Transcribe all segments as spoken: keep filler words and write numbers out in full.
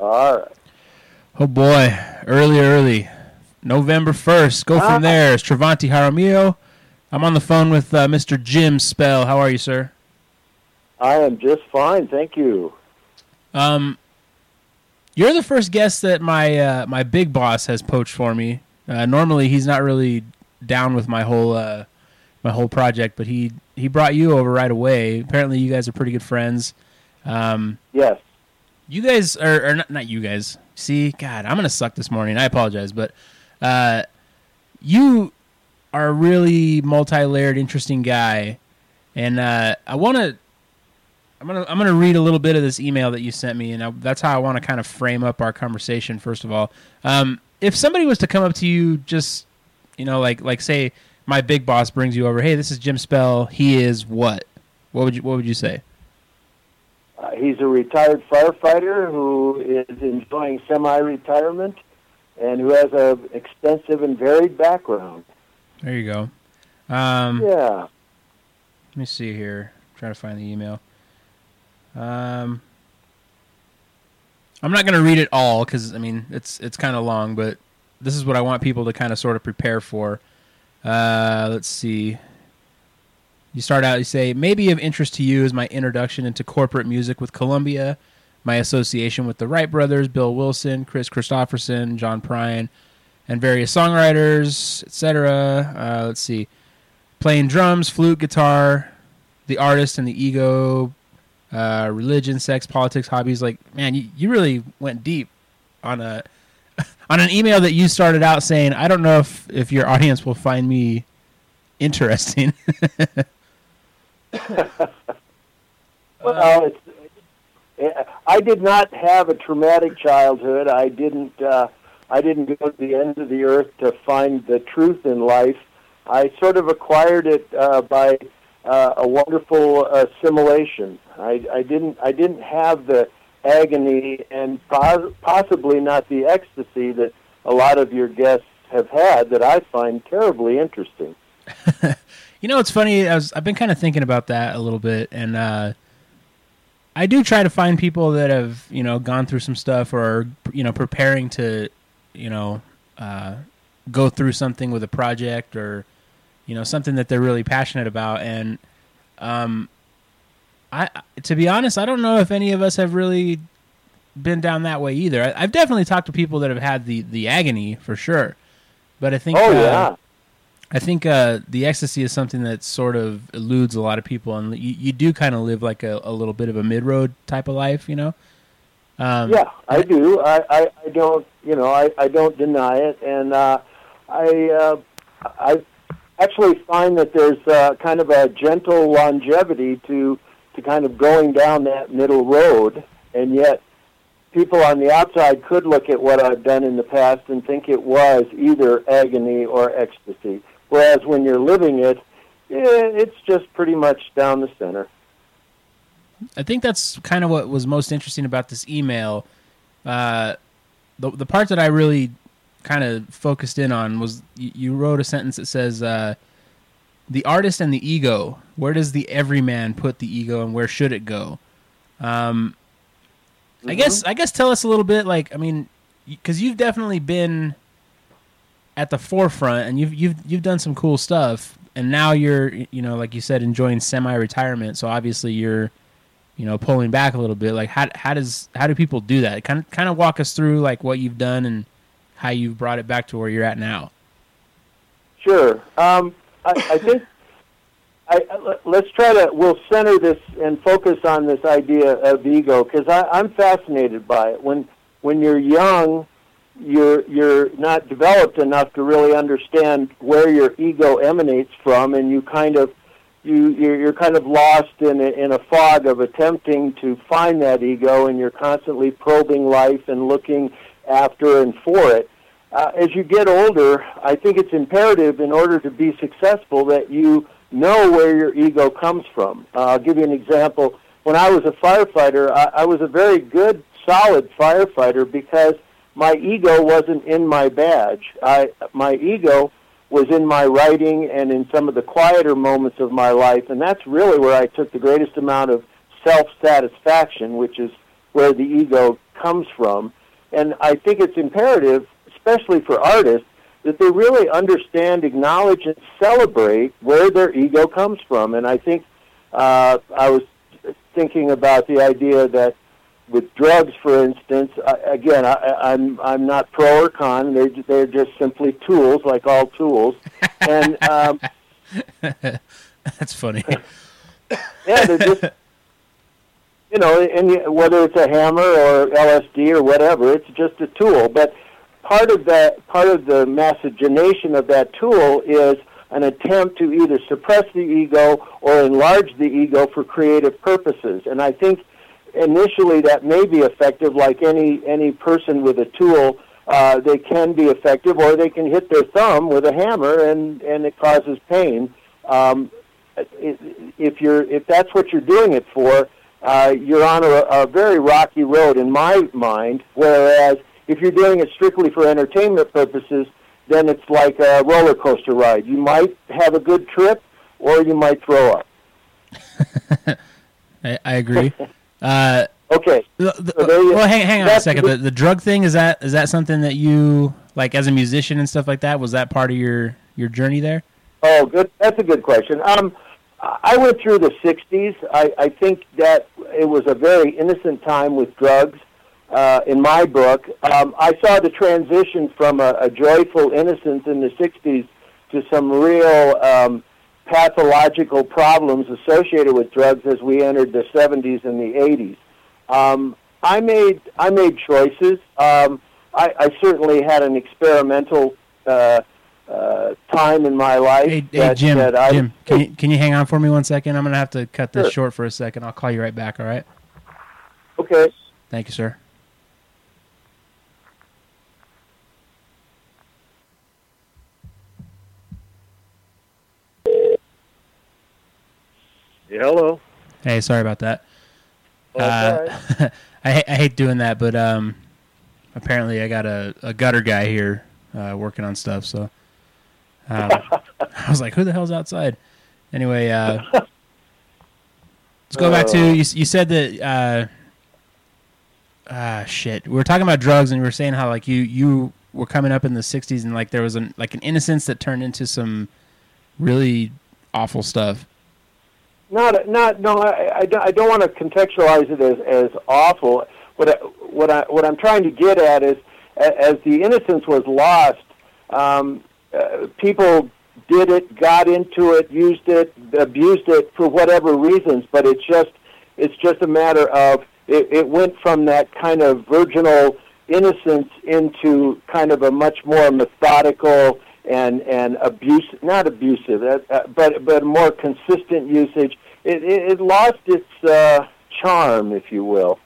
All right. Oh, boy. Early, early. November first. Go from there. It's Travanti Jaramillo. I'm on the phone with uh, Mister Jim Spell. How are you, sir? I am just fine, thank you. Um, you're the first guest that my uh, my big boss has poached for me. Uh, normally, he's not really down with my whole uh, my whole project, but he, he brought you over right away. Apparently, you guys are pretty good friends. Um, yes. You guys are, are not, not you guys. See, God, I'm gonna suck this morning. I apologize, but uh, you are a really multi-layered, interesting guy, and uh, I want to. I'm gonna I'm gonna read a little bit of this email that you sent me, and I, that's how I want to kind of frame up our conversation. First of all, um, if somebody was to come up to you, just you know, like like say my big boss brings you over, hey, this is Jim Spell. He is what? What would you What would you say? Uh, he's a retired firefighter who is enjoying semi-retirement and who has an extensive and varied background. There you go. Um, yeah. Let me see here. I'm trying to find the email. Um, I'm not going to read it all because, I mean, it's it's kind of long, but this is what I want people to kind of sort of prepare for. Uh, let's see. You start out, you say, maybe of interest to you is my introduction into corporate music with Columbia, my association with the Wright brothers, Bill Wilson, Chris Christopherson, John Prine, and various songwriters, et cetera. Uh, let's see. Playing drums, flute, guitar, the artist and the ego, uh, religion, sex, politics, hobbies. Like, man, you, you really went deep on a on an email that you started out saying, I don't know if, if your audience will find me interesting. Well, it's, I did not have a traumatic childhood. I didn't. Uh, I didn't go to the end of the earth to find the truth in life. I sort of acquired it uh, by uh, a wonderful assimilation. I, I didn't. I didn't have the agony and pos- possibly not the ecstasy that a lot of your guests have had. That I find terribly interesting. You know, it's funny. I was, I've been kind of thinking about that a little bit, and uh, I do try to find people that have, you know, gone through some stuff or are, you know, preparing to, you know, uh, go through something with a project or, you know, something that they're really passionate about. And um, I, to be honest, I don't know if any of us have really been down that way either. I, I've definitely talked to people that have had the, the agony for sure, but I think. Oh uh, yeah. I think uh, the ecstasy is something that sort of eludes a lot of people, and you, you do kind of live like a, a little bit of a mid-road type of life, you know? Um, yeah, I do. I, I, I don't, you know, I, I don't deny it, and uh, I uh, I actually find that there's uh, kind of a gentle longevity to to kind of going down that middle road, and yet people on the outside could look at what I've done in the past and think it was either agony or ecstasy. Whereas when you're living it, yeah, it's just pretty much down the center. I think that's kind of what was most interesting about this email. Uh, the the part that I really kind of focused in on was you, you wrote a sentence that says, uh, the artist and the ego, where does the everyman put the ego and where should it go? Um, mm-hmm. I guess I guess tell us a little bit, like, I mean, because you've definitely been at the forefront, and you've you've you've done some cool stuff, and now you're, you know, like you said, enjoying semi-retirement. So obviously you're, you know, pulling back a little bit. Like, how how does how do people do that? Kind of kind of walk us through like what you've done and how you've brought it back to where you're at now. Sure. Um, I, I think I, let's try to we'll center this and focus on this idea of ego, because I'm fascinated by it. When when you're young, you're you're not developed enough to really understand where your ego emanates from, and you kind of you you're, you're kind of lost in a, in a fog of attempting to find that ego, and you're constantly probing life and looking after and for it. Uh, as you get older, I think it's imperative in order to be successful that you know where your ego comes from. Uh, I'll give you an example. When I was a firefighter, I, I was a very good, solid firefighter because my ego wasn't in my badge. I, my ego was in my writing and in some of the quieter moments of my life, and that's really where I took the greatest amount of self-satisfaction, which is where the ego comes from. And I think it's imperative, especially for artists, that they really understand, acknowledge, and celebrate where their ego comes from. And I think uh, I was thinking about the idea that with drugs, for instance, I, again, I, I'm I'm not pro or con. They're they're just simply tools, like all tools. And um, that's funny. Yeah, they're just, you know, and whether it's a hammer or L S D or whatever, it's just a tool. But part of that, part of the miscegenation of that tool is an attempt to either suppress the ego or enlarge the ego for creative purposes. And I think initially that may be effective, like any any person with a tool. Uh, they can be effective, or they can hit their thumb with a hammer, and, and it causes pain. Um, if you're if that's what you're doing it for, uh, you're on a, a very rocky road in my mind. Whereas if you're doing it strictly for entertainment purposes, then it's like a roller coaster ride. You might have a good trip, or you might throw up. I, I agree. Uh, okay. The, the, so well, hang, hang on a second. The, the drug thing, is that is that something that you, like, as a musician and stuff like that, was that part of your, your journey there? Oh, good. That's a good question. Um, I went through the sixties. I, I think that it was a very innocent time with drugs. Uh, in my book, um, I saw the transition from a, a joyful innocence in the sixties to some real um, pathological problems associated with drugs as we entered the seventies and the eighties. Um, I made I made choices. Um, I, I certainly had an experimental uh, uh, time in my life. Hey, that, hey Jim, that I, Jim, can you, can you hang on for me one second? I'm going to have to cut this sure. short for a second. I'll call you right back, all right? Okay. Thank you, sir. Yeah, hello. Hey, sorry about that. Oh, uh, right. I, I hate doing that, but um, apparently I got a, a gutter guy here uh, working on stuff, so um, I was like, who the hell's outside? Anyway, uh, let's go back to, you, you said that, uh, ah, shit, we were talking about drugs, and we were saying how, like, you, you were coming up in the sixties, and, like, there was an, like an innocence that turned into some really awful stuff. Not, not, no. I, I, don't, I don't want to contextualize it as, as awful. What I, what I, what I'm trying to get at is, as the innocence was lost, um, uh, people did it, got into it, used it, abused it for whatever reasons. But it's just, it's just a matter of it, it went from that kind of virginal innocence into kind of a much more methodical and and abusive, not abusive, uh, but but more consistent usage. It it, it lost its uh, charm, if you will.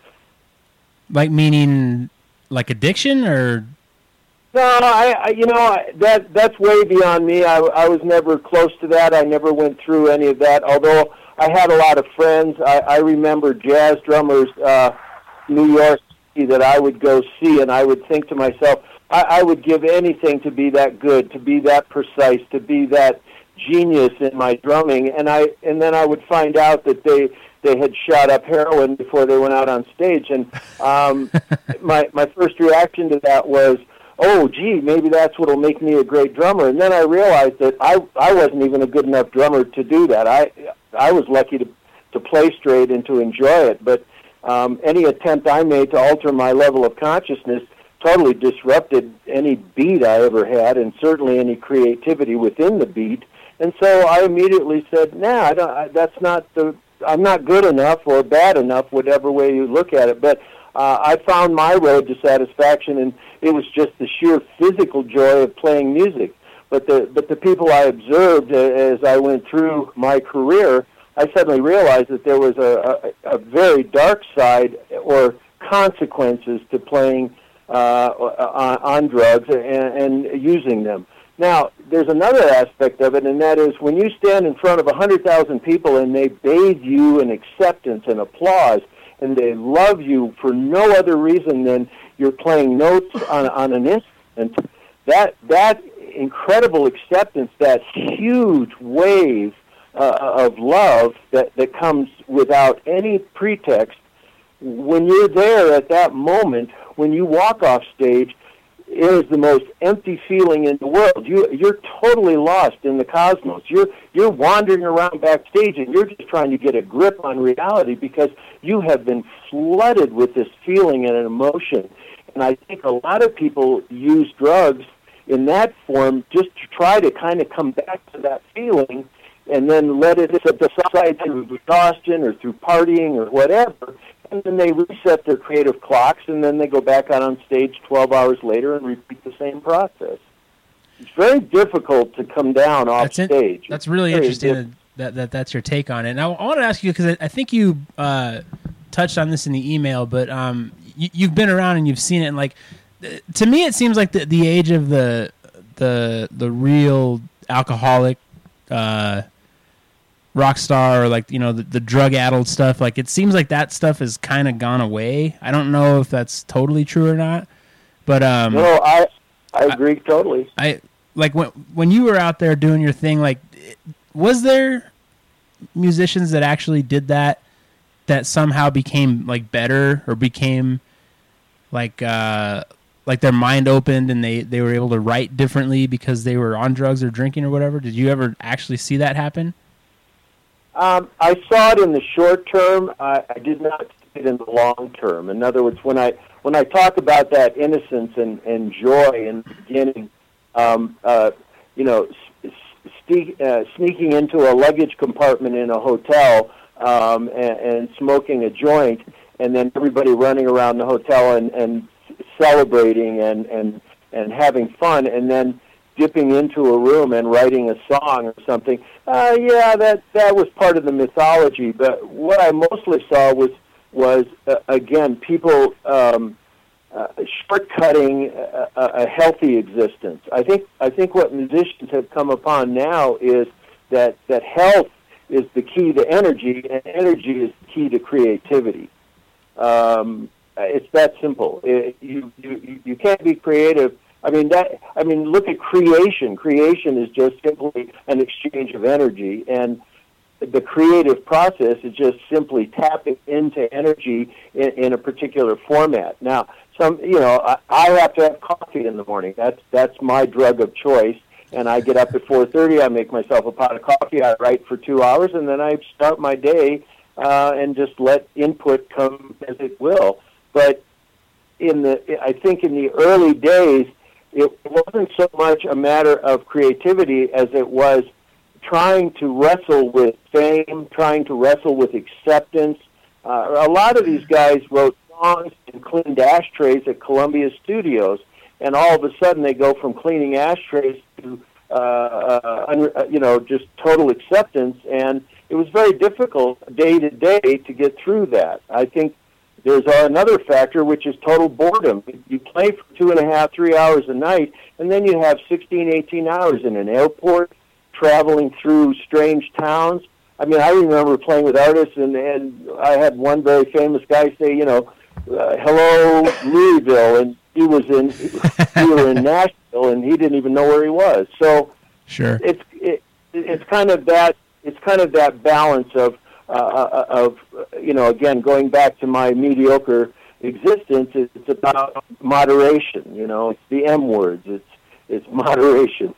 Like meaning, like addiction, or? No, I, I you know I, that that's way beyond me. I I was never close to that. I never went through any of that. Although I had a lot of friends. I, I remember jazz drummers, uh, New York, that I would go see, and I would think to myself, I, I would give anything to be that good, to be that precise, to be that genius in my drumming. And I and then I would find out that they they had shot up heroin before they went out on stage. And um, my my first reaction to that was, oh, gee, maybe that's what'll make me a great drummer. And then I realized that I I wasn't even a good enough drummer to do that. I I was lucky to to play straight and to enjoy it, but um, any attempt I made to alter my level of consciousness totally disrupted any beat I ever had, and certainly any creativity within the beat. And so I immediately said, "Nah, I don't, I, that's not the. I'm not good enough or bad enough, whatever way you look at it." But uh, I found my road to satisfaction, and it was just the sheer physical joy of playing music. But the but the people I observed uh, as I went through my career, I suddenly realized that there was a, a, a very dark side or consequences to playing uh, on, on drugs and, and using them. Now, there's another aspect of it, and that is when you stand in front of one hundred thousand people and they bathe you in acceptance and applause, and they love you for no other reason than you're playing notes on, on an instrument, that, that incredible acceptance, that huge wave uh, of love that, that comes without any pretext, when you're there at that moment, when you walk off stage, it is the most empty feeling in the world. You, you're totally lost in the cosmos. You're, you're wandering around backstage, and you're just trying to get a grip on reality because you have been flooded with this feeling and an emotion. And I think a lot of people use drugs in that form just to try to kind of come back to that feeling and then let it subside through exhaustion or through partying or whatever. And then they reset their creative clocks, and then they go back out on stage twelve hours later and repeat the same process. It's very difficult to come down off that's stage. It. That's really very interesting that, that, that that's your take on it. And I, I want to ask you, because I, I think you uh, touched on this in the email, but um, you, you've been around and you've seen it. And like, to me, it seems like the, the age of the the the real alcoholic uh, rock star, or like, you know, the, the drug addled stuff, like it seems like that stuff has kind of gone away. I don't know if that's totally true or not, but um no i i agree I, totally I like when when you were out there doing your thing, like, was there musicians that actually did that that somehow became like better, or became like uh like their mind opened and they they were able to write differently because they were on drugs or drinking or whatever? Did you ever actually see that happen? Um, I saw it in the short term. I, I did not see it in the long term. In other words, when I when I talk about that innocence and, and joy in the beginning, um, uh, you know, ste- uh, sneaking into a luggage compartment in a hotel um, and, and smoking a joint, and then everybody running around the hotel and, and celebrating and, and, and having fun, and then dipping into a room and writing a song or something. Uh, yeah, that that was part of the mythology. But what I mostly saw was was uh, again people um, uh, shortcutting a, a healthy existence. I think I think what musicians have come upon now is that that health is the key to energy, and energy is the key to creativity. Um, it's that simple. It, you, you you can't be creative. I mean that. I mean, look at creation. Creation is just simply an exchange of energy, and the creative process is just simply tapping into energy in, in a particular format. Now, some you know, I, I have to have coffee in the morning. That's that's my drug of choice. And I get up at four thirty. I make myself a pot of coffee. I write for two hours, and then I start my day uh, and just let input come as it will. But in the, I think in the early days, it wasn't so much a matter of creativity as it was trying to wrestle with fame, trying to wrestle with acceptance. Uh, a lot of these guys wrote songs and cleaned ashtrays at Columbia Studios, and all of a sudden they go from cleaning ashtrays to, uh, uh, you know, just total acceptance. And it was very difficult day to day to get through that. I think there's another factor, which is total boredom. You play for two and a half, three hours a night, and then you have sixteen, eighteen hours in an airport, traveling through strange towns. I mean, I remember playing with artists, and, and I had one very famous guy say, you know, uh, hello, Louisville, and he was in, we were in Nashville, and he didn't even know where he was. So sure, it's it, it's kind of that it's kind of that balance of uh, of you know, again, going back to my mediocre existence, it's about moderation. You know, it's the M words. It's it's moderation.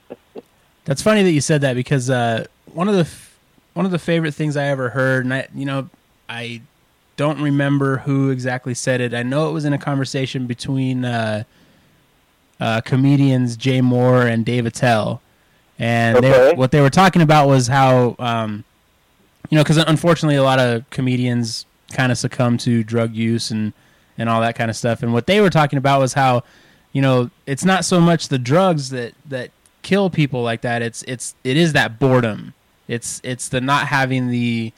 That's funny that you said that, because uh, one of the f- one of the favorite things I ever heard, and I you know I. don't remember who exactly said it. I know it was in a conversation between uh, uh, comedians Jay Moore and Dave Attell, and okay. they, what they were talking about was how, um, you know, because unfortunately a lot of comedians kind of succumb to drug use and, and all that kind of stuff. And what they were talking about was how, you know, it's not so much the drugs that, that kill people like that. It's it's it is that boredom. It's it's the not having the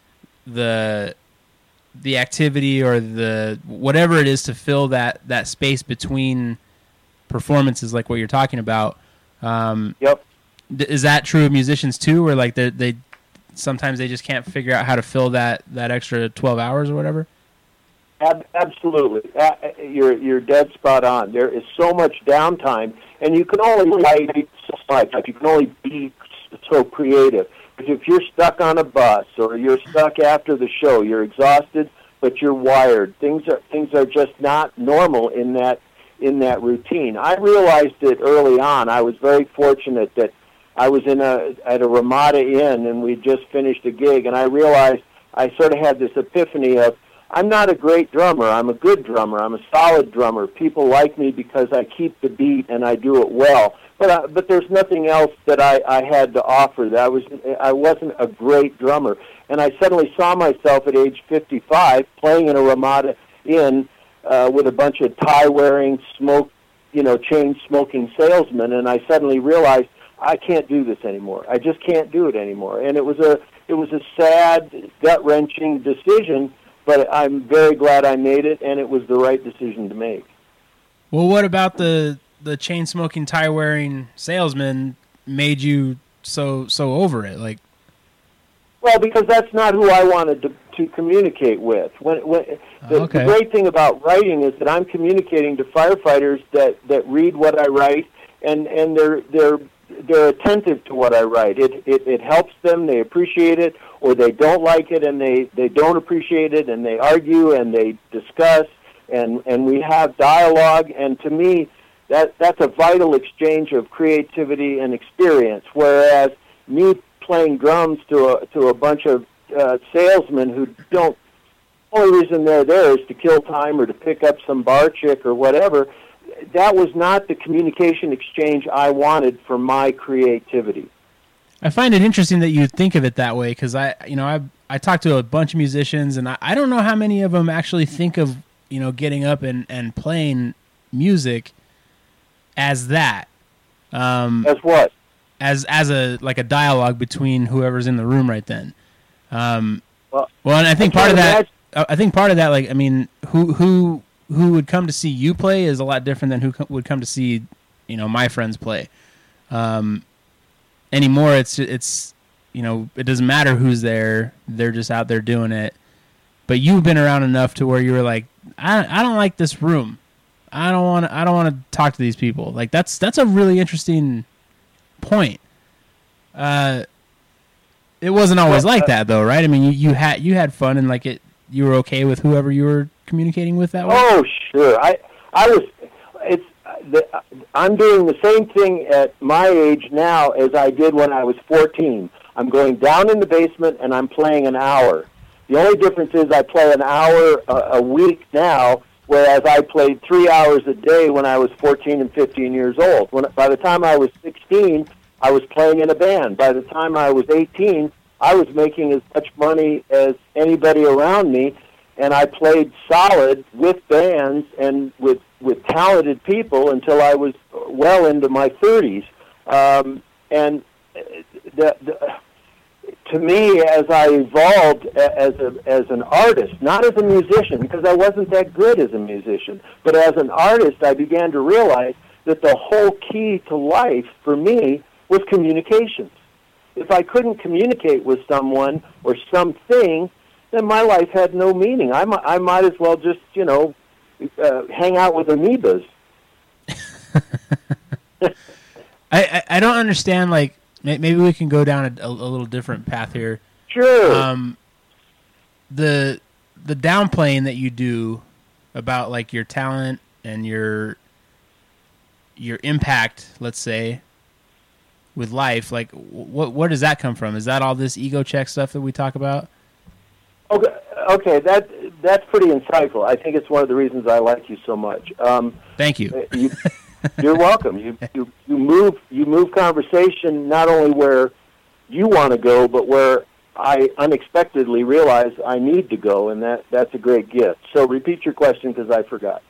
the the activity or the whatever it is to fill that, that space between performances, like what you're talking about. Um, yep. Th- is that true of musicians too, where like they, they sometimes they just can't figure out how to fill that, that extra twelve hours or whatever? Ab- absolutely. Uh, you're, you're dead spot on. There is so much downtime, and you can only write so much. You can only be so creative. If you're stuck on a bus or you're stuck after the show, you're exhausted, but you're wired. Things are things are just not normal in that in that routine. I realized it early on. I was very fortunate that I was in a at a Ramada Inn, and we just finished a gig, and I realized I sort of had this epiphany of, I'm not a great drummer. I'm a good drummer. I'm a solid drummer. People like me because I keep the beat and I do it well. But I, but there's nothing else that I, I had to offer. That I was I wasn't a great drummer, and I suddenly saw myself at age fifty-five playing in a Ramada Inn uh, with a bunch of tie-wearing, smoke, you know, chain-smoking salesmen, and I suddenly realized I can't do this anymore. I just can't do it anymore. And it was a it was a sad, gut-wrenching decision. But I'm very glad I made it, and it was the right decision to make. Well, what about the the chain smoking, tie wearing salesman made you so so over it? Like, well, because that's not who I wanted to, to communicate with. When, when the, okay. the great thing about writing is that I'm communicating to firefighters that, that read what I write, and, and they're they're they're attentive to what I write. It, it it helps them. They appreciate it, or they don't like it, and they, they don't appreciate it, and they argue and they discuss, and, and we have dialogue. And to me, that that's a vital exchange of creativity and experience. Whereas me playing drums to a to a bunch of uh, salesmen who don't, the only reason they're there is to kill time or to pick up some bar chick or whatever. That was not the communication exchange I wanted for my creativity. I find it interesting that you think of it that way, because I, you know, I I talk to a bunch of musicians, and I, I don't know how many of them actually think of, you know, getting up and, and playing music as that. Um, as what? As as a like a dialogue between whoever's in the room right then. Um, well, well, and I think I part of that, imagine- I think part of that, like, I mean, who who. who would come to see you play is a lot different than who co- would come to see, you know, my friends play. Um, anymore, it's it's you know, it doesn't matter who's there; they're just out there doing it. But you've been around enough to where you were like, I I don't like this room. I don't want I don't want to talk to these people. Like that's that's a really interesting point. Uh, it wasn't always like that though, right? I mean, you, you had you had fun and like it. You were okay with whoever you were communicating with that way? Oh, sure. I I was. It's. The, I'm doing the same thing at my age now as I did when I was fourteen. I'm going down in the basement and I'm playing an hour. The only difference is I play an hour a, a week now, whereas I played three hours a day when I was fourteen and fifteen years old. When by the time I was sixteen, I was playing in a band. By the time I was eighteen, I was making as much money as anybody around me, and I played solid with bands and with, with talented people until I was well into my thirties. Um, and the, the, to me, as I evolved as a, as an artist, not as a musician, because I wasn't that good as a musician, but as an artist, I began to realize that the whole key to life for me was communications. If I couldn't communicate with someone or something, then my life had no meaning. I, I might as well just, you know, uh, hang out with amoebas. I, I, I don't understand, like, maybe we can go down a, a little different path here. Sure. Um, the the downplaying that you do about, like, your talent and your your impact, let's say, with life, like, what where does that come from? Is that all this ego check stuff that we talk about? Okay, okay, that that's pretty insightful. I think it's one of the reasons I like you so much. Um, Thank you. you you're welcome. You you you move you move conversation not only where you want to go, but where I unexpectedly realize I need to go, and that that's a great gift. So repeat your question because I forgot.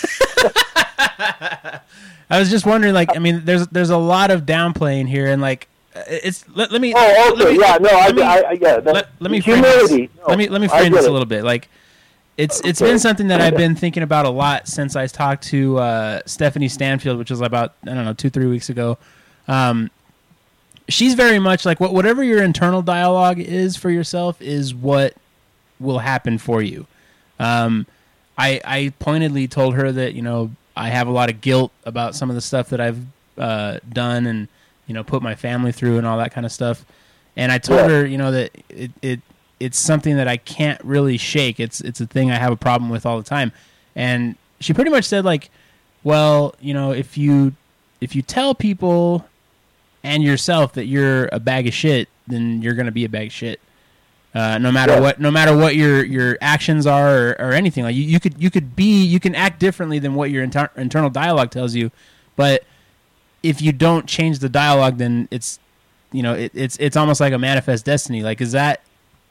I was just wondering, like, I mean, there's there's a lot of downplaying here, and like, it's let, let me. Oh, okay, let me, yeah, no, I, me, I, I, yeah. That, let, let me frame humility. this. No, let me let me frame this it. a little bit. Like, it's it's Okay. been something that I've been thinking about a lot since I talked to uh, Stephanie Stanfield, which was about I don't know two three weeks ago. Um, she's very much like what whatever your internal dialogue is for yourself is what will happen for you. Um, I I pointedly told her that, you know, I have a lot of guilt about some of the stuff that I've uh, done and, you know, put my family through and all that kind of stuff. And I told Yeah. her, you know, that it, it it's something that I can't really shake. It's it's a thing I have a problem with all the time. And she pretty much said like, well, you know, if you if you tell people and yourself that you're a bag of shit, then you're gonna be a bag of shit. Uh, no matter yeah. what, no matter what your, your actions are or, or anything, like you, you could you could be you can act differently than what your inter- internal dialogue tells you, but if you don't change the dialogue, then it's you know it, it's it's almost like a manifest destiny. Like, is that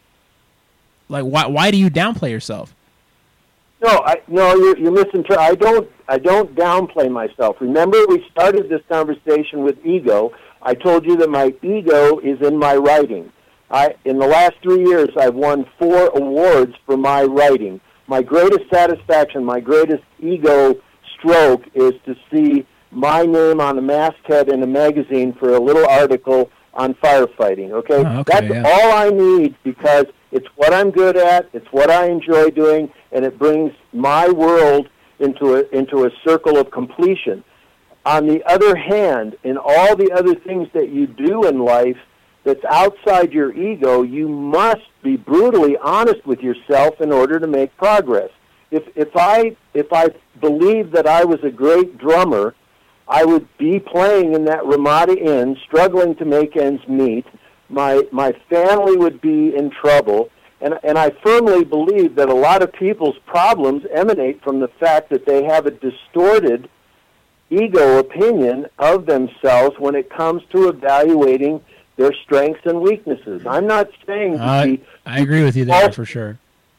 like why why do you downplay yourself? No, I no you you listen to I don't I don't downplay myself. Remember, we started this conversation with ego. I told you that my ego is in my writing. I, in the last three years, I've won four awards for my writing. My greatest satisfaction, my greatest ego stroke is to see my name on a masthead in a magazine for a little article on firefighting, okay? Oh, okay, That's yeah. all I need because it's what I'm good at, it's what I enjoy doing, and it brings my world into a, into a circle of completion. On the other hand, in all the other things that you do in life, that's outside your ego, you must be brutally honest with yourself in order to make progress. If if I if I believed that I was a great drummer, I would be playing in that Ramada Inn, struggling to make ends meet. My my family would be in trouble, and and I firmly believe that a lot of people's problems emanate from the fact that they have a distorted ego opinion of themselves when it comes to evaluating their strengths and weaknesses. I'm not saying to Uh, be, I agree with you there false- for sure.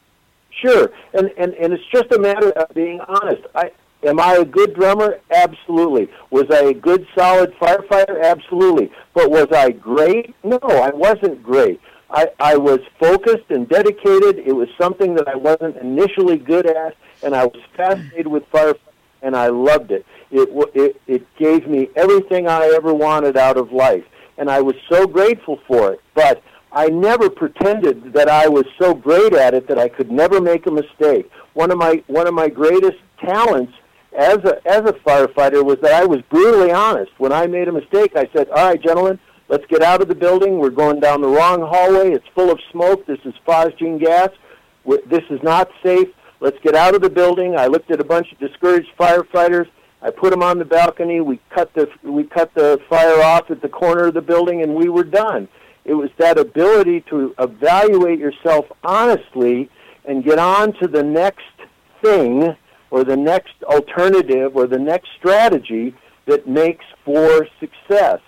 Sure, and, and, and it's just a matter of being honest. I, am I a good drummer? Absolutely. Was I a good, solid firefighter? Absolutely. But was I great? No, I wasn't great. I, I was focused and dedicated. It was something that I wasn't initially good at, and I was fascinated with firefighting, and I loved it. It, w- it. It gave me everything I ever wanted out of life. And I was so grateful for it, but I never pretended that I was so great at it that I could never make a mistake. One of my one of my greatest talents as a as a firefighter was that I was brutally honest. When I made a mistake, I said, "All right, gentlemen, let's get out of the building. We're going down the wrong hallway. It's full of smoke. This is phosgene gas. We're, this is not safe. Let's get out of the building." I looked at a bunch of discouraged firefighters. I put them on the balcony. We cut the we cut the fire off at the corner of the building, and we were done. It was that ability to evaluate yourself honestly and get on to the next thing or the next alternative or the next strategy that makes for success.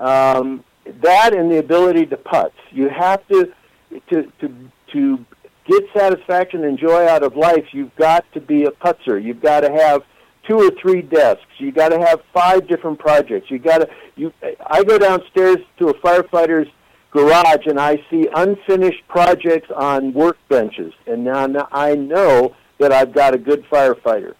Um, that and the ability to putz. You have to to to to get satisfaction and joy out of life. You've got to be a putzer. You've got to have two or three desks. You got to have five different projects. You got to. You. I go downstairs to a firefighter's garage and I see unfinished projects on workbenches, and now, now I know that I've got a good firefighter.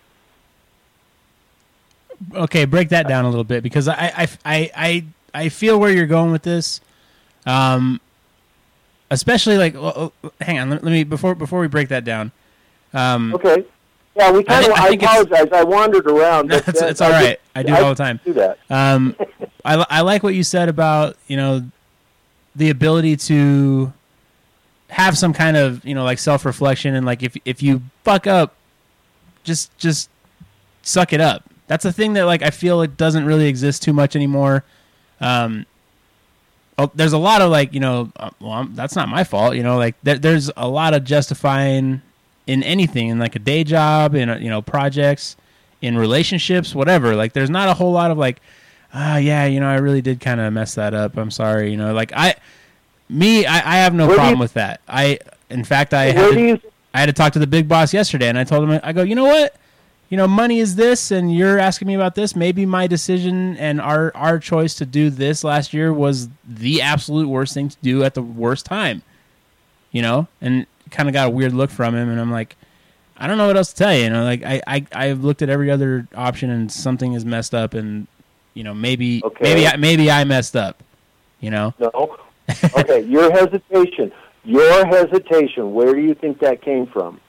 Okay, break that down a little bit because I I I I, I feel where you're going with this. Um, especially like, well, hang on, let, let me before before we break that down. Um, Okay. Yeah, we kind of. I, I, I apologize. I wandered around. But It's, it's I all just, right. I do it all the time. Do that. Um, I I like what you said about you know the ability to have some kind of you know like self reflection and like if if you fuck up, just just suck it up. That's a thing that like I feel it doesn't really exist too much anymore. Um, oh, there's a lot of like you know uh, well I'm, that's not my fault. You know like there, there's a lot of justifying in anything, in like a day job, in you know projects, in relationships, whatever. Like there's not a whole lot of like, ah, yeah, you know, I really did kind of mess that up. I'm sorry, you know. Like I, me, I, I have no Where do problem you- with that. I, in fact, I Where had do to, you? I had to talk to the big boss yesterday, and I told him, I go, you know what, you know, money is this, and you're asking me about this. Maybe my decision and our our choice to do this last year was the absolute worst thing to do at the worst time, you know, and kind of got a weird look from him, and I'm like, I don't know what else to tell you. You know, like I, I, I've looked at every other option, and something is messed up, and you know, maybe, Okay. maybe, I, maybe I messed up. You know, No. Okay, your hesitation. Your hesitation. Where do you think that came from?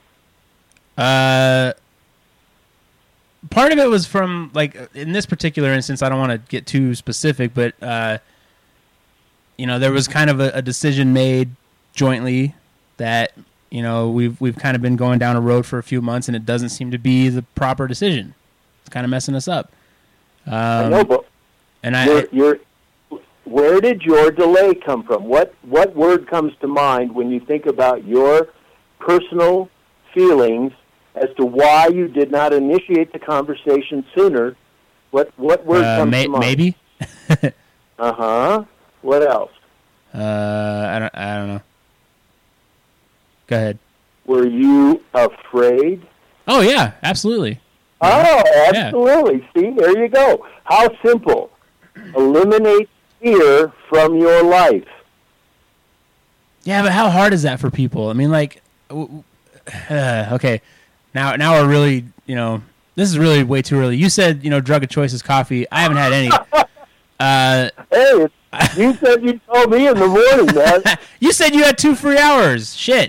uh, part of it was from like in this particular instance. I don't want to get too specific, but uh, you know, there was kind of a, a decision made jointly that, you know, we've we've kind of been going down a road for a few months, and it doesn't seem to be the proper decision. It's kind of messing us up. Um, I know, but and I, you're, you're, where did your delay come from? What what word comes to mind when you think about your personal feelings as to why you did not initiate the conversation sooner? What what word uh, comes may, to mind? Maybe. uh huh. What else? Uh, I don't. I don't know. Go ahead. Were you afraid? Oh yeah, absolutely. Oh, absolutely. Yeah. See, there you go. How simple. Eliminate fear from your life. Yeah, but how hard is that for people? I mean, like, uh, okay, now now we're really, you know, this is really way too early. You said, you know, drug of choice is coffee. I haven't had any. uh, hey, you said you told me in the morning, man. You said you had two free hours. Shit.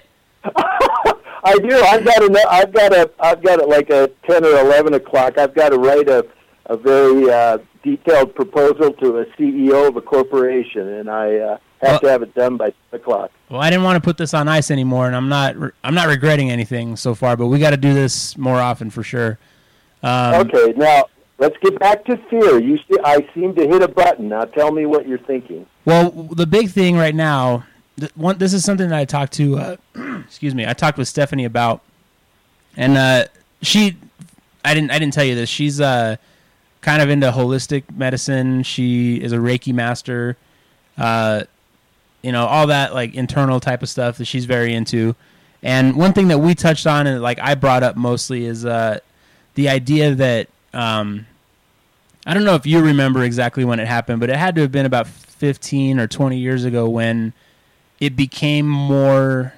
I do. I've got a. I've got a. I've got a, like a ten or eleven o'clock. I've got to write a a very uh, detailed proposal to a C E O of a corporation, and I uh, have well, to have it done by ten o'clock. Well, I didn't want to put this on ice anymore, and I'm not. I'm not regretting anything so far, but we got to do this more often for sure. Um, okay, now let's get back to fear. You see, I seem to hit a button. Now tell me what you're thinking. Well, the big thing right now. One, this is something that I talked to, uh, excuse me, I talked with Stephanie about, and uh, she, I didn't, I didn't tell you this. She's uh, kind of into holistic medicine. She is a Reiki master, uh, you know, all that like internal type of stuff that she's very into. And one thing that we touched on, and like I brought up mostly, is uh, the idea that um, I don't know if you remember exactly when it happened, but it had to have been about fifteen or twenty years ago when it became more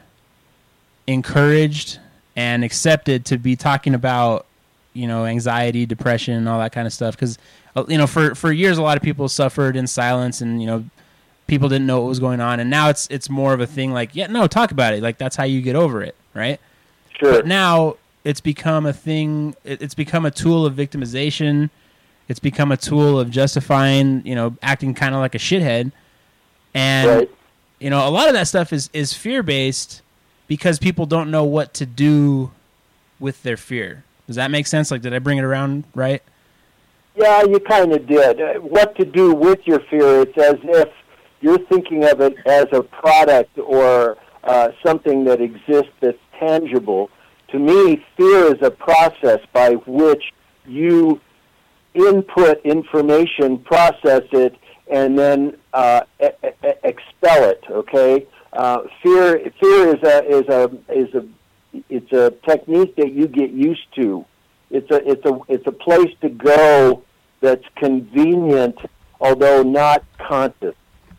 encouraged and accepted to be talking about, you know, anxiety, depression, all that kind of stuff. Because, you know, for, for years, a lot of people suffered in silence and, you know, people didn't know what was going on. And now it's it's more of a thing like, yeah, no, talk about it. Like, that's how you get over it, right? Sure. But now it's become a thing. It's become a tool of victimization. It's become a tool of justifying, you know, acting kind of like a shithead. And... Right. You know, a lot of that stuff is, is fear-based because people don't know what to do with their fear. Does that make sense? Like, did I bring it around right? Yeah, you kind of did. Uh, what to do with your fear, it's as if you're thinking of it as a product or uh, something that exists that's tangible. To me, fear is a process by which you input information, process it, and then uh, e- e- expel it. Okay, uh, fear fear is a is a is a it's a technique that you get used to. It's a it's a it's a place to go that's convenient, although not conscious.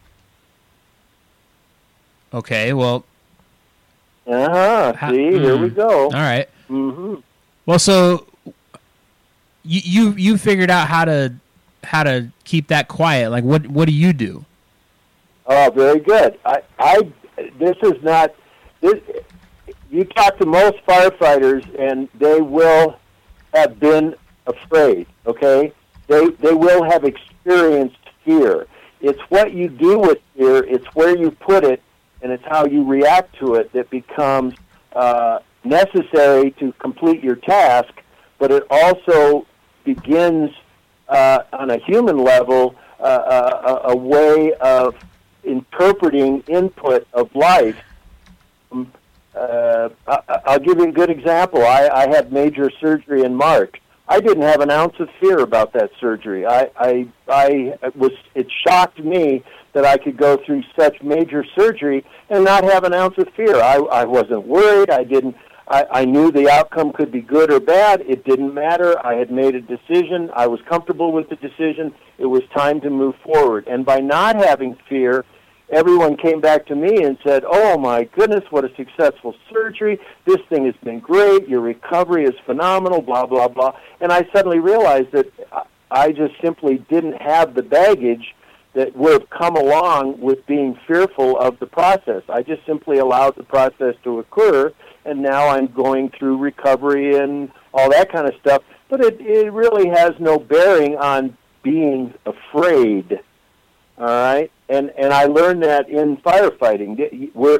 Okay, well. Uh huh. See, mm, here we go. All right. Mm-hmm. Well, so you you you figured out how to. how to keep that quiet. Like, what what do you do? Oh, very good. I, I this is not, this, you talk to most firefighters and they will have been afraid, okay? They, they will have experienced fear. It's what you do with fear, it's where you put it, and it's how you react to it that becomes uh, necessary to complete your task, but it also begins Uh, on a human level, uh, a, a way of interpreting input of life. Um, uh, I, I'll give you a good example. I, I had major surgery in March. I didn't have an ounce of fear about that surgery. I, I, I was. It shocked me that I could go through such major surgery and not have an ounce of fear. I, I wasn't worried. I didn't. I, I knew the outcome could be good or bad. It didn't matter. I had made a decision. I was comfortable with the decision. It was time to move forward. And by not having fear, everyone came back to me and said, oh, my goodness, what a successful surgery. This thing has been great. Your recovery is phenomenal, blah, blah, blah. And I suddenly realized that I just simply didn't have the baggage that would have come along with being fearful of the process. I just simply allowed the process to occur, and now I'm going through recovery and all that kind of stuff. But it, it really has no bearing on being afraid, all right? And and I learned that in firefighting. We're,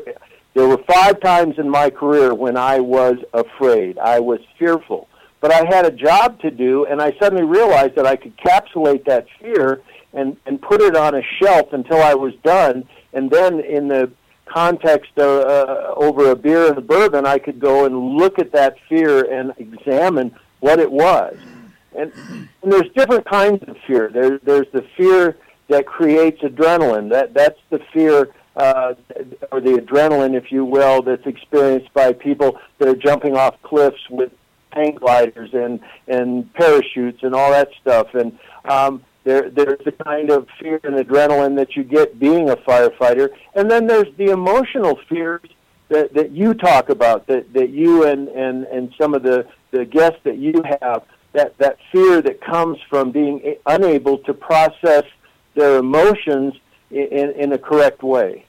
There were five times in my career when I was afraid. I was fearful. But I had a job to do, and I suddenly realized that I could capsulate that fear and, and put it on a shelf until I was done. And then in the context of, uh, over a beer and a bourbon, I could go and look at that fear and examine what it was. And, and there's different kinds of fear. There, there's the fear that creates adrenaline. That That's the fear, uh, or the adrenaline, if you will, that's experienced by people that are jumping off cliffs with hang gliders and, and parachutes and all that stuff. And um, there, there's the kind of fear and adrenaline that you get being a firefighter. And then there's the emotional fears that, that you talk about, that, that you and, and, and some of the, the guests that you have, that, that fear that comes from being unable to process their emotions in, in a correct way.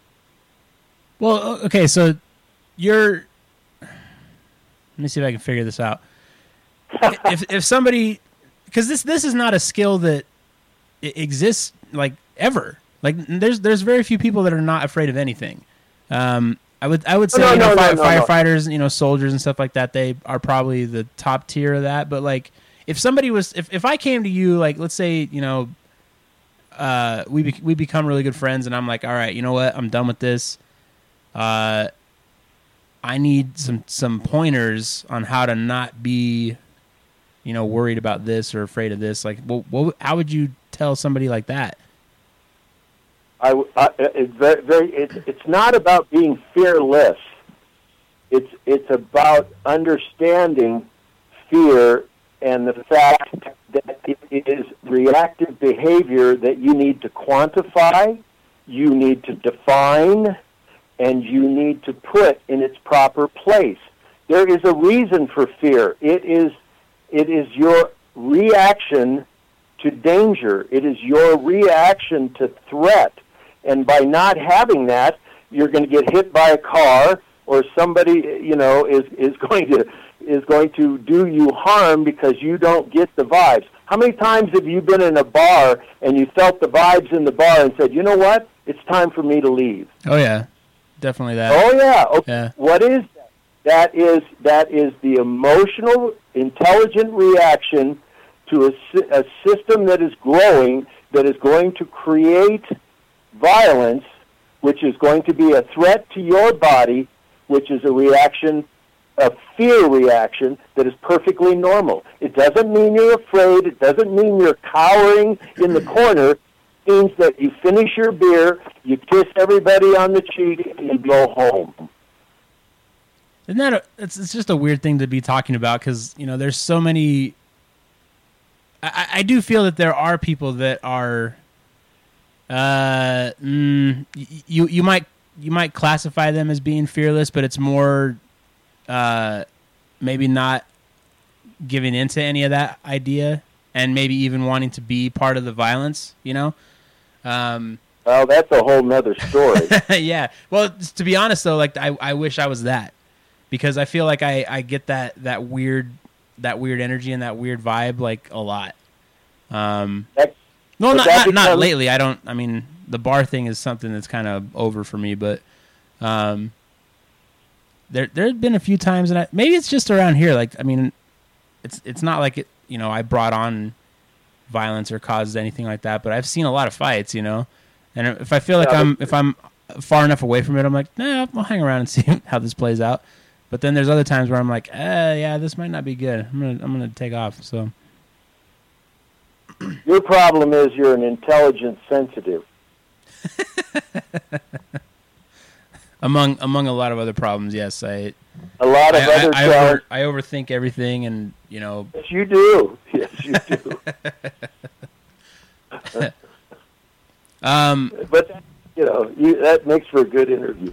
Well, okay, so you're... Let me see if I can figure this out. if if somebody, because this this is not a skill that exists like ever. Like there's there's very few people that are not afraid of anything. Um, I would I would say no, you know, no, fi- no, no, firefighters, no. you know, soldiers and stuff like that. They are probably the top tier of that. But like if somebody was, if, if I came to you, like let's say you know, uh, we be- we become really good friends, and I'm like, all right, you know what, I'm done with this. Uh. I need some, some pointers on how to not be, you know, worried about this or afraid of this. Like, well, what, how would you tell somebody like that? I, I, it's very, very. It's it's not about being fearless. It's it's about understanding fear and the fact that it is reactive behavior that you need to quantify, you need to define, and you need to put in its proper place. There is a reason for fear. It is it is your reaction to danger. It is your reaction to threat. And by not having that, you're going to get hit by a car, or somebody, you know, is, is going to is going to do you harm because you don't get the vibes. How many times have you been in a bar and you felt the vibes in the bar and said, you know what, it's time for me to leave? Oh yeah. Definitely that. Oh yeah. Okay. Yeah. What is that? That is that is the emotional, intelligent reaction to a, a system that is growing, that is going to create violence, which is going to be a threat to your body, which is a reaction, a fear reaction that is perfectly normal. It doesn't mean you're afraid. It doesn't mean you're cowering in the corner. Means that you finish your beer, you kiss everybody on the cheek, and you go home. Isn't that a, it's, it's just a weird thing to be talking about because, you know, there's so many... I, I do feel that there are people that are... Uh, mm, you you might you might classify them as being fearless, but it's more uh, maybe not giving into any of that idea and maybe even wanting to be part of the violence, you know? Um, well, that's a whole nother story. Yeah. Well, to be honest, though, like I, I wish I was that because I feel like I, I get that, that weird that weird energy and that weird vibe like a lot. Um, that, no, not that not, not becomes, lately. I don't. I mean, the bar thing is something that's kind of over for me, but um, there there have been a few times, and I, maybe it's just around here. Like, I mean, it's it's not like it. You know, I brought on violence or caused anything like that, but I've seen a lot of fights, you know, and if I feel like yeah, I'm if I'm far enough away from it, I'm like, nah, I'll hang around and see how this plays out. But then there's other times where I'm like, eh, yeah, this might not be good. I'm gonna I'm gonna take off. So your problem is you're an intelligent sensitive. among among a lot of other problems, yes, I a lot of I, other I, I, over, I overthink everything, and you know. Yes, you do. Yes, you do. um, but that, you know, you, that makes for a good interview.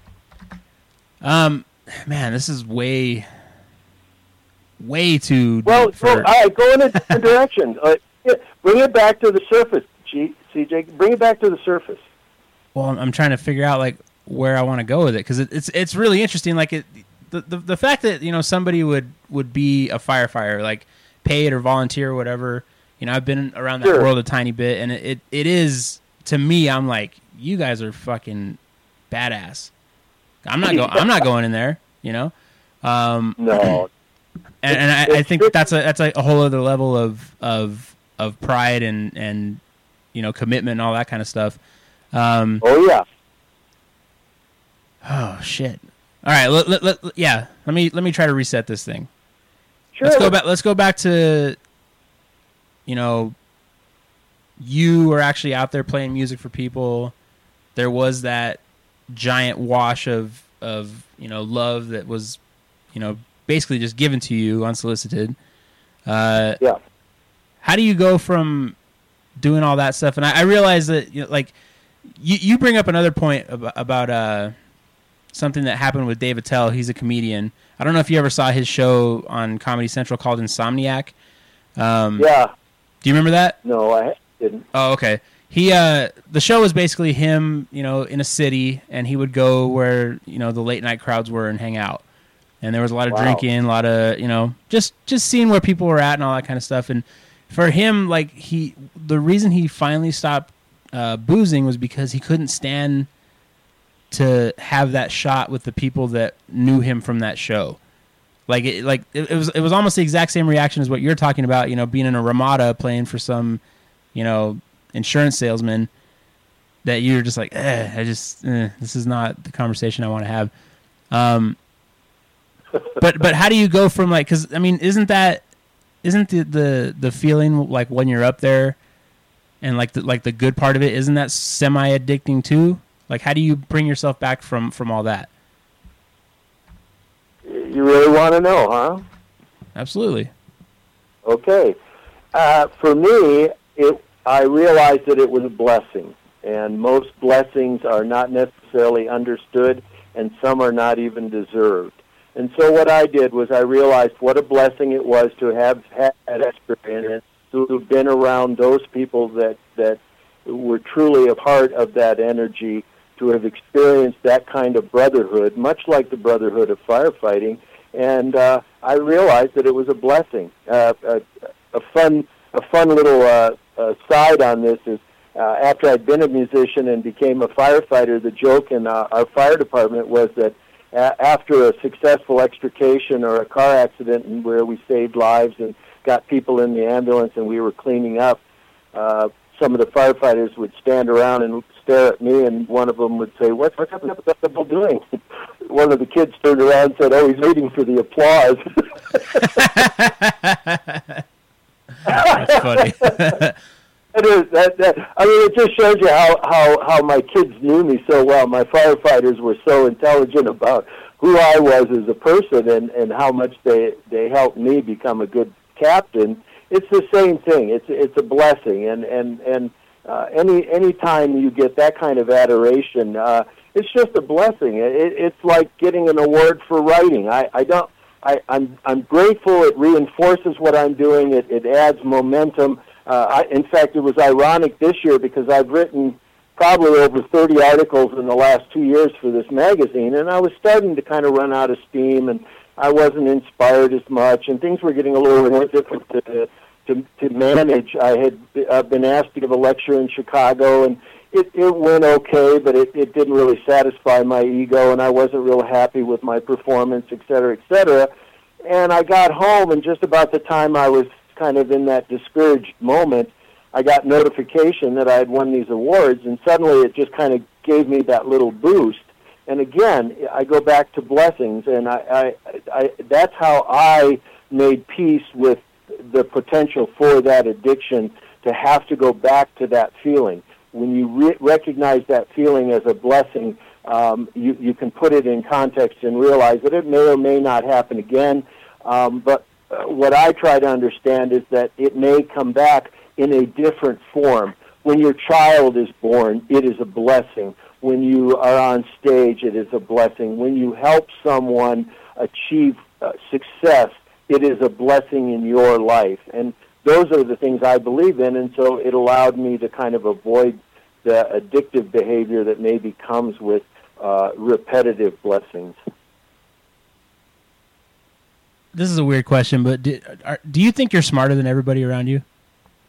Um, man, this is way, way too. Well, deep for... so, all right, go in a different direction. Uh, bring it back to the surface, G- C J. Bring it back to the surface. Well, I'm, I'm trying to figure out like where I want to go with it because it, it's it's really interesting. Like it, the, the the fact that you know somebody would would be a firefighter, like paid or volunteer or whatever. You know, I've been around that Sure. world a tiny bit, and it, it, it is to me. I'm like, you guys are fucking badass. I'm not going. I'm not going in there. You know. Um, no. And, and I, I think that's a that's a whole other level of of of pride and and you know commitment and all that kind of stuff. Um, oh yeah. Oh shit! All right, let, let, let, yeah. Let me let me try to reset this thing. Sure. Let's go back. Let's go back to, you know, you were actually out there playing music for people. There was that giant wash of of you know love that was, you know, basically just given to you unsolicited. Uh, yeah. How do you go from doing all that stuff? And I, I realize that you know, like you you bring up another point about, about uh. something that happened with Dave Attell. He's a comedian. I don't know if you ever saw his show on Comedy Central called Insomniac. Um, yeah. Do you remember that? No, I didn't. Oh, okay. He uh, the show was basically him, you know, in a city, and he would go where you know the late night crowds were and hang out. And there was a lot of wow. drinking, a lot of you know, just just seeing where people were at and all that kind of stuff. And for him, like he, the reason he finally stopped uh, boozing was because he couldn't stand to have that shot with the people that knew him from that show. Like it, like it, it was, it was almost the exact same reaction as what you're talking about, you know, being in a Ramada playing for some, you know, insurance salesman that you're just like, eh, I just, eh, this is not the conversation I want to have. Um, but, but how do you go from like, cause I mean, isn't that, isn't the, the, the feeling like when you're up there and like the, like the good part of it, isn't that semi addicting too? Like, how do you bring yourself back from, from all that? You really want to know, huh? Absolutely. Okay. Uh, for me, it, I realized that it was a blessing, and most blessings are not necessarily understood, and some are not even deserved. And so what I did was I realized what a blessing it was to have had that experience, to have been around those people that, that were truly a part of that energy, to have experienced that kind of brotherhood, much like the brotherhood of firefighting, and uh, I realized that it was a blessing. Uh, a, a fun, a fun little uh, uh, side on this is uh, after I'd been a musician and became a firefighter, the joke in uh, our fire department was that a- after a successful extrication or a car accident where we saved lives and got people in the ambulance and we were cleaning up, uh, some of the firefighters would stand around and stare at me, and one of them would say, what's, what's up with that people doing? One of the kids turned around and said, oh, he's waiting for the applause. That's funny. It is, that, that, I mean, it just shows you how, how, how my kids knew me so well. My firefighters were so intelligent about who I was as a person and, and how much they, they helped me become a good captain. It's the same thing. It's it's a blessing, and and and uh, any any time you get that kind of adoration, uh, it's just a blessing. It, it's like getting an award for writing. I, I don't. I, I'm I'm grateful. It reinforces what I'm doing. It it adds momentum. Uh, I, in fact, it was ironic this year because I've written probably over thirty articles in the last two years for this magazine, and I was starting to kind of run out of steam and I wasn't inspired as much, and things were getting a little more difficult to to, to manage. I had uh, been asked to give a lecture in Chicago, and it, it went okay, but it, it didn't really satisfy my ego, and I wasn't real happy with my performance, et cetera, et cetera. And I got home, and just about the time I was kind of in that discouraged moment, I got notification that I had won these awards, and suddenly it just kind of gave me that little boost. And again, I go back to blessings, and I, I, I, that's how I made peace with the potential for that addiction to have to go back to that feeling. When you re- recognize that feeling as a blessing, um, you, you can put it in context and realize that it may or may not happen again. Um, but uh, what I try to understand is that it may come back in a different form. When your child is born, it is a blessing. When you are on stage, it is a blessing. When you help someone achieve uh, success, it is a blessing in your life. And those are the things I believe in, and so it allowed me to kind of avoid the addictive behavior that maybe comes with uh, repetitive blessings. This is a weird question, but do, are, do you think you're smarter than everybody around you?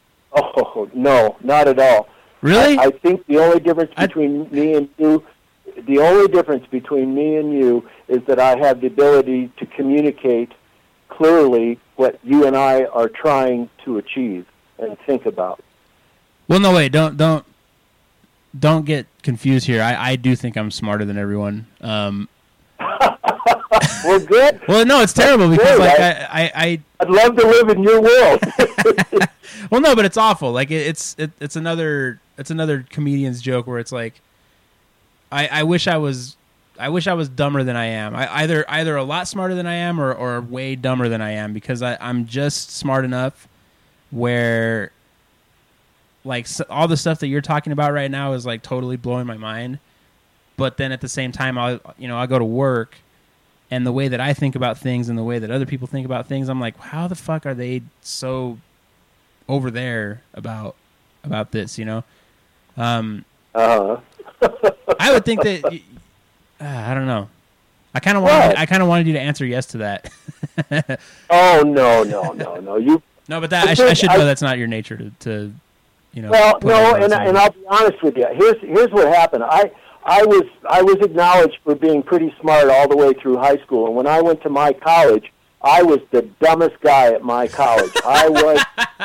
Oh, no, not at all. Really? I, I think the only difference between I... me and you the only difference between me and you is that I have the ability to communicate clearly what you and I are trying to achieve and think about. Well, no, wait, don't don't don't get confused here. I, I do think I'm smarter than everyone. Um, well, good. Well, no, it's terrible That's because good. like I, I, I, I I'd love to live in your world. well, no, but it's awful. Like it, it's it, it's another it's another comedian's joke where it's like, I, I wish I was I wish I was dumber than I am. I either either a lot smarter than I am or, or way dumber than I am because I, I'm just smart enough where like so, all the stuff that you're talking about right now is like totally blowing my mind. But then at the same time, I you know I go to work, and the way that I think about things and the way that other people think about things, I'm like, how the fuck are they so over there about about this? You know, um, uh-huh. I would think that uh, I don't know. I kind of wanted I kind of wanted you to answer yes to that. Oh no no no no you no, but that I, sh- I should know that's not your nature to, to you know. Well, no, and and I'll be honest with you. Here's here's what happened. I. I was I was acknowledged for being pretty smart all the way through high school, and when I went to my college, I was the dumbest guy at my college. I was,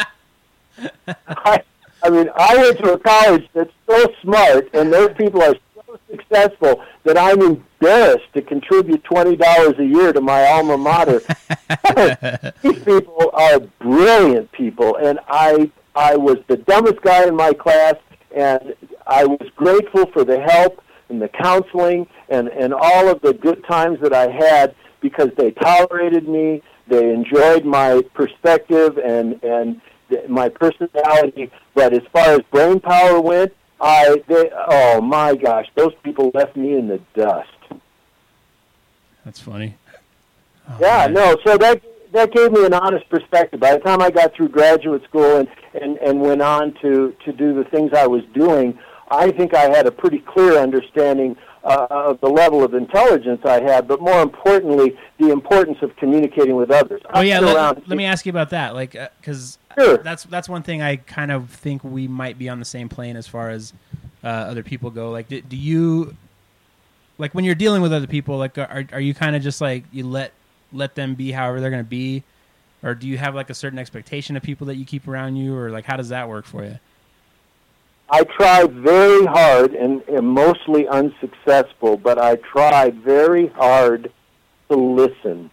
I, I mean, I went to a college that's so smart, and those people are so successful that I'm embarrassed to contribute twenty dollars a year to my alma mater. These people are brilliant people, and I I was the dumbest guy in my class, and I was grateful for the help and the counseling and, and all of the good times that I had because they tolerated me, they enjoyed my perspective and, and th- my personality. But as far as brain power went, I they, oh my gosh, those people left me in the dust. That's funny. Oh, yeah, man. no, so that that gave me an honest perspective. By the time I got through graduate school and, and, and went on to, to do the things I was doing, I think I had a pretty clear understanding uh, of the level of intelligence I had, but more importantly, the importance of communicating with others. Oh yeah, let, let me ask you about that, like, because uh, sure. that's that's one thing I kind of think we might be on the same plane as far as uh, other people go. Like, do, do you, like, when you're dealing with other people, like, are are you kind of just like you let let them be however they're going to be, or do you have like a certain expectation of people that you keep around you, or like how does that work for you? I tried very hard and am mostly unsuccessful, but I tried very hard to listen.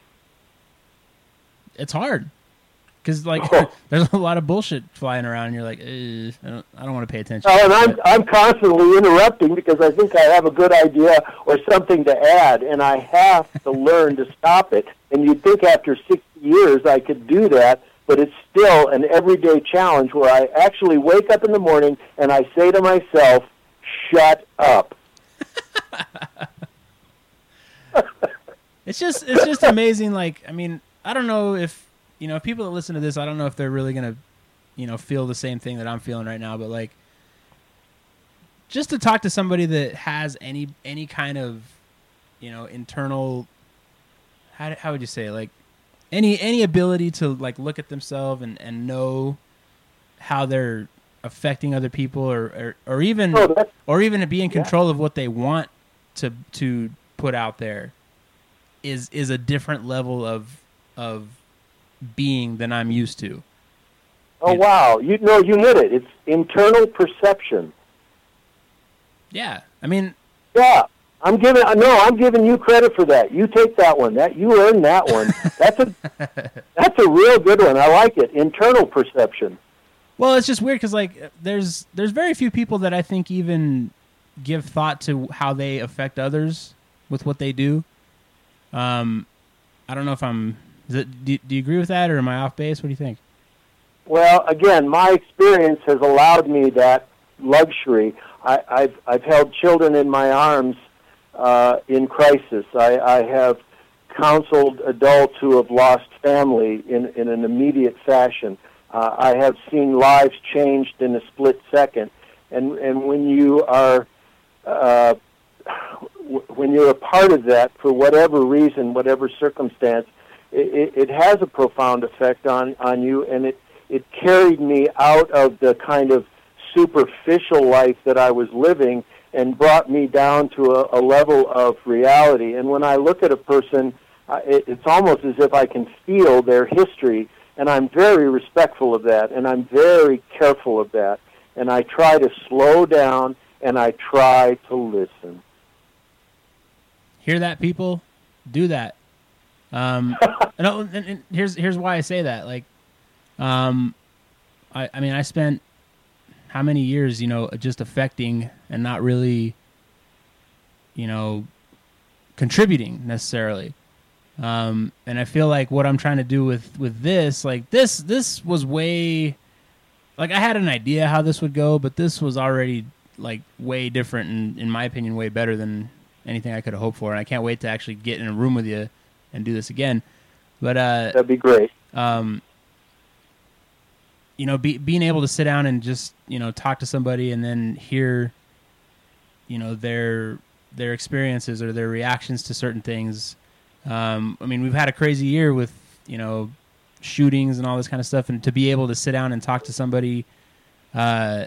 It's hard because like Oh. there's a lot of bullshit flying around, and you're like, I don't, I don't want to pay attention. Oh, and I'm I'm constantly interrupting because I think I have a good idea or something to add, and I have to learn to stop it. And you'd think after sixty years I could do that, but it's still an everyday challenge where I actually wake up in the morning and I say to myself, "Shut up." It's just it's just amazing. Like, I mean, I don't know if you know people that listen to this. I don't know if they're really gonna, you know, feel the same thing that I'm feeling right now. But like, just to talk to somebody that has any any kind of, you know, internal. How how would you say, like, any any ability to like look at themselves and, and know how they're affecting other people, or or, or even Oh, that's- or even to be in control of what they want to to put out there is is a different level of of being than I'm used to. Oh, You- wow. You know, you hit it. It's internal perception. Yeah, I mean, Yeah. I'm giving no, I'm giving you credit for that. You take that one. That you earned that one. That's a that's a real good one. I like it. Internal perception. well, it's just weird because like there's there's very few people that I think even give thought to how they affect others with what they do. Um, I don't know if I'm. Is it, do, do you agree with that, or am I off base? What do you think? Well, again, my experience has allowed me that luxury. I, I've I've held children in my arms uh, in crisis. I, I have counseled adults who have lost family in, in an immediate fashion. Uh, I have seen lives changed in a split second. And and when you are uh, when you're a part of that, for whatever reason, whatever circumstance, it, it has a profound effect on, on you, and it, it carried me out of the kind of superficial life that I was living and brought me down to a, a level of reality. And when I look at a person, uh, it, it's almost as if I can feel their history, and I'm very respectful of that, and I'm very careful of that. And I try to slow down, and I try to listen. Hear that, people? Do that. Um, and, and, and here's here's why I say that. Like, um, I I mean, I spent how many years, you know, just affecting and not really, you know, contributing necessarily. Um, and I feel like what I'm trying to do with, with this, like this, this was way, like I had an idea how this would go, but this was already like way different and, in my opinion, way better than anything I could have hoped for. And I can't wait to actually get in a room with you and do this again. But, uh, that'd be great. Um, you know, be, being able to sit down and just, you know, talk to somebody and then hear, you know, their their experiences or their reactions to certain things. Um, I mean, we've had a crazy year with, you know, shootings and all this kind of stuff, and to be able to sit down and talk to somebody uh,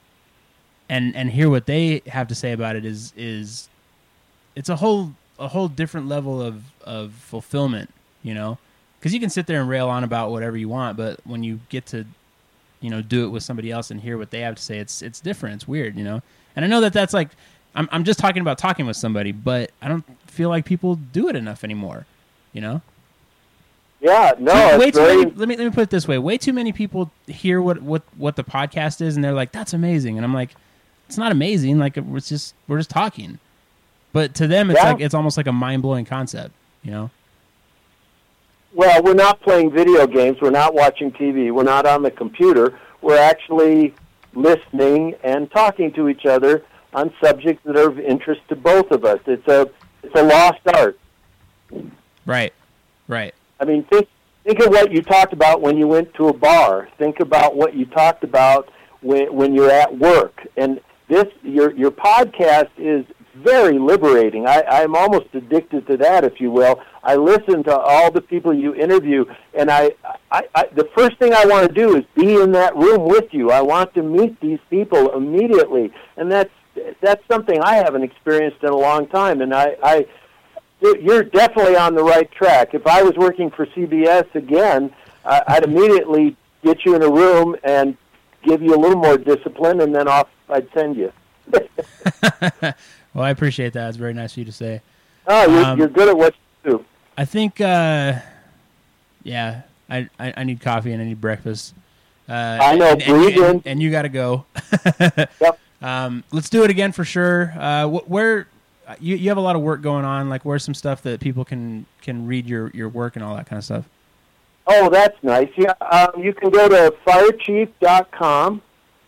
and and hear what they have to say about it is is it's a whole a whole different level of, of fulfillment, you know, because you can sit there and rail on about whatever you want, but when you get to, you know, do it with somebody else and hear what they have to say, it's it's different. It's weird, you know. And I know that that's like, I'm I'm just talking about talking with somebody, but I don't feel like people do it enough anymore, you know. Yeah, no. Too, way it's too very... many, let me let me put it this way: way too many people hear what, what, what the podcast is, and they're like, "That's amazing," and I'm like, "It's not amazing. Like it's just we're just talking." But to them, it's yeah. like it's almost like a mind blowing concept, you know. Well, we're not playing video games. We're not watching T V. We're not on the computer. We're actually listening and talking to each other on subjects that are of interest to both of us. It's a it's a lost art. Right, right. I mean, think think of what you talked about when you went to a bar. Think about what you talked about when when you're at work. And this your your podcast is very liberating. I, I'm almost addicted to that, if you will. I listen to all the people you interview, and I, I, I the first thing I want to do is be in that room with you. I want to meet these people immediately, and that's that's something I haven't experienced in a long time. And I, I you're definitely on the right track. If I was working for C B S again, I'd immediately get you in a room and give you a little more discipline, and then off I'd send you. Well, I appreciate that. It's very nice of you to say. Oh, you're, um, you're good at what you do. I think, uh, yeah, I, I, I need coffee and I need breakfast. Uh, I know, and, breathe and, and, in. And you got to go. Yep. Um, let's do it again for sure. Uh, wh- where you you have a lot of work going on. Like, where's some stuff that people can can read your, your work and all that kind of stuff? Oh, that's nice. Yeah, um, you can go to fire chief dot com.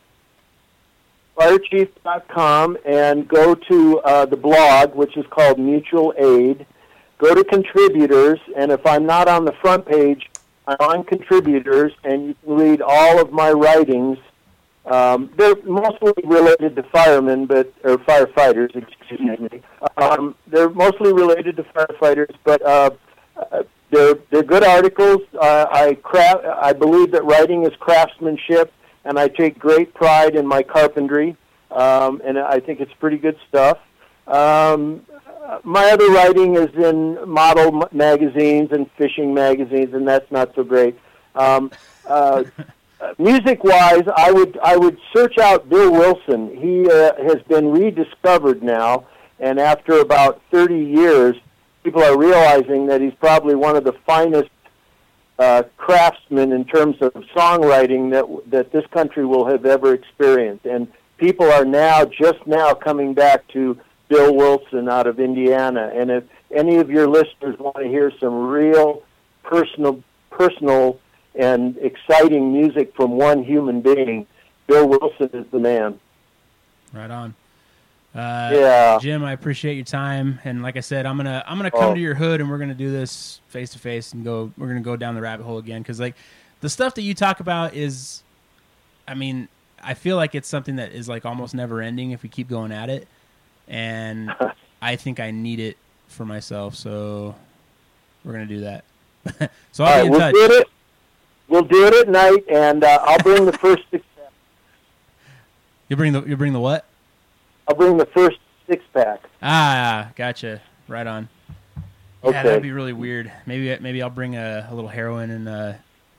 fire chief dot com and go to uh, the blog, which is called Mutual Aid. Go to contributors, and if I'm not on the front page, I'm on contributors, and you can read all of my writings. Um, they're mostly related to firemen, but or firefighters, excuse me. Um, they're mostly related to firefighters, but uh, uh, they're they're good articles. Uh, I craft, I believe that writing is craftsmanship, and I take great pride in my carpentry, um, and I think it's pretty good stuff. Um, my other writing is in model magazines and fishing magazines, and that's not so great. Um, uh, music-wise, I would I would search out Bill Wilson. He uh, has been rediscovered now, and after about thirty years, people are realizing that he's probably one of the finest uh, craftsmen in terms of songwriting that that this country will have ever experienced. And people are now, just now, coming back to Bill Wilson out of Indiana. And if any of your listeners want to hear some real personal, personal and exciting music from one human being, Bill Wilson is the man. Right on. Uh, yeah, Jim, I appreciate your time, and like I said, I'm gonna I'm gonna come oh. to your hood, and we're gonna do this face to face, and go. We're gonna go down the rabbit hole again, because like the stuff that you talk about is, I mean, I feel like it's something that is like almost never ending if we keep going at it, and I think I need it for myself, so we're gonna do that. So I'll All be right, in we'll touch. do it. We'll do it at night, and uh, I'll bring the first six. You bring the you bring the what? I'll bring the first six pack. Ah, gotcha. Right on. Yeah, Okay. that'd be really weird. Maybe maybe I'll bring a, a little heroin and. Uh...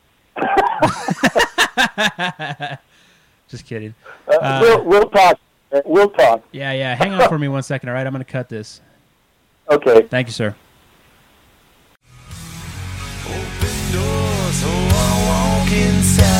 Just kidding. Uh, Uh, we'll we'll talk. Uh, We'll talk. Yeah, yeah. Hang on for me one second. All right, I'm going to cut this. Okay. Thank you, sir. Open doors, so I walk inside.